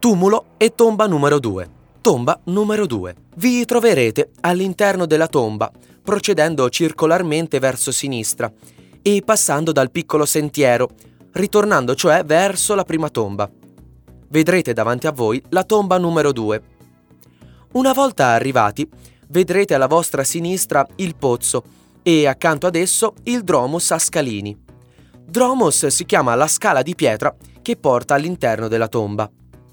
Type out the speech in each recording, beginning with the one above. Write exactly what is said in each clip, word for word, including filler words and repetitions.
Tumulo e tomba numero due. Tomba numero due. Vi troverete all'interno della tomba, procedendo circolarmente verso sinistra e passando dal piccolo sentiero, ritornando cioè verso la prima tomba. Vedrete davanti a voi la tomba numero due. Una volta arrivati, vedrete alla vostra sinistra il pozzo e accanto ad esso il dromos a scalini. Dromos si chiama la scala di pietra che porta all'interno della tomba.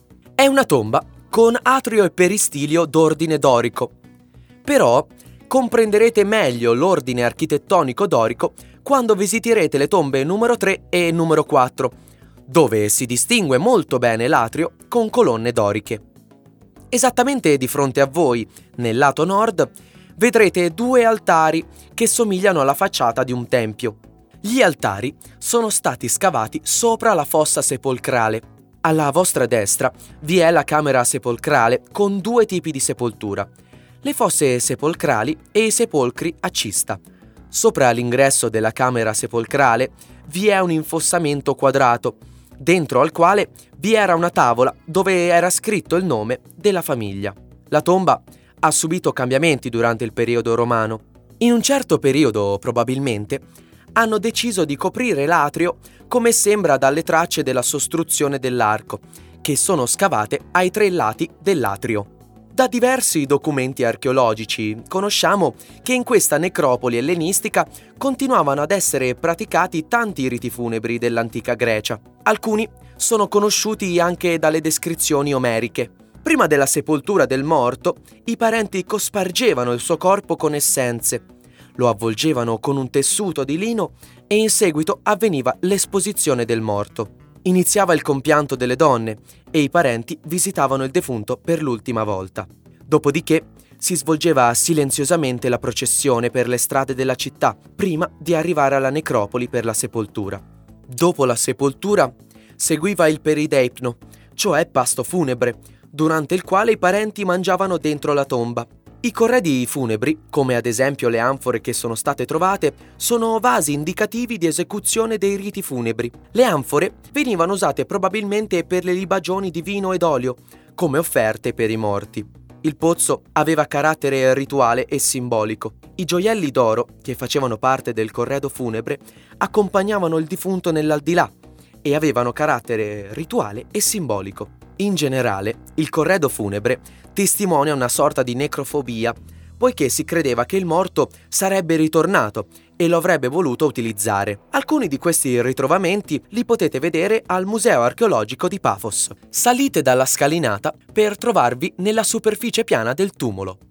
È una tomba con atrio e peristilio d'ordine dorico. Però comprenderete meglio l'ordine architettonico dorico quando visiterete le tombe numero tre e numero quattro, dove si distingue molto bene l'atrio con colonne doriche. Esattamente di fronte a voi, nel lato nord, vedrete due altari che somigliano alla facciata di un tempio. Gli altari sono stati scavati sopra la fossa sepolcrale. Alla vostra destra vi è la camera sepolcrale con due tipi di sepoltura: le fosse sepolcrali e i sepolcri a cista. Sopra l'ingresso della camera sepolcrale vi è un infossamento quadrato, dentro al quale vi era una tavola dove era scritto il nome della famiglia. La tomba ha subito cambiamenti durante il periodo romano. In un certo periodo, probabilmente, hanno deciso di coprire l'atrio, come sembra dalle tracce della sostruzione dell'arco, che sono scavate ai tre lati dell'atrio. Da diversi documenti archeologici conosciamo che in questa necropoli ellenistica continuavano ad essere praticati tanti riti funebri dell'antica Grecia. Alcuni sono conosciuti anche dalle descrizioni omeriche. Prima della sepoltura del morto, i parenti cospargevano il suo corpo con essenze, lo avvolgevano con un tessuto di lino e in seguito avveniva l'esposizione del morto. Iniziava il compianto delle donne e i parenti visitavano il defunto per l'ultima volta. Dopodiché si svolgeva silenziosamente la processione per le strade della città prima di arrivare alla necropoli per la sepoltura. Dopo la sepoltura seguiva il perideipno, cioè pasto funebre, durante il quale i parenti mangiavano dentro la tomba. I corredi funebri, come ad esempio le anfore che sono state trovate, sono vasi indicativi di esecuzione dei riti funebri. Le anfore venivano usate probabilmente per le libagioni di vino ed olio, come offerte per i morti. Il pozzo aveva carattere rituale e simbolico. I gioielli d'oro, che facevano parte del corredo funebre, accompagnavano il defunto nell'aldilà e avevano carattere rituale e simbolico. In generale, il corredo funebre testimonia una sorta di necrofobia, poiché si credeva che il morto sarebbe ritornato e lo avrebbe voluto utilizzare. Alcuni di questi ritrovamenti li potete vedere al Museo archeologico di Pafos. Salite dalla scalinata per trovarvi nella superficie piana del tumulo.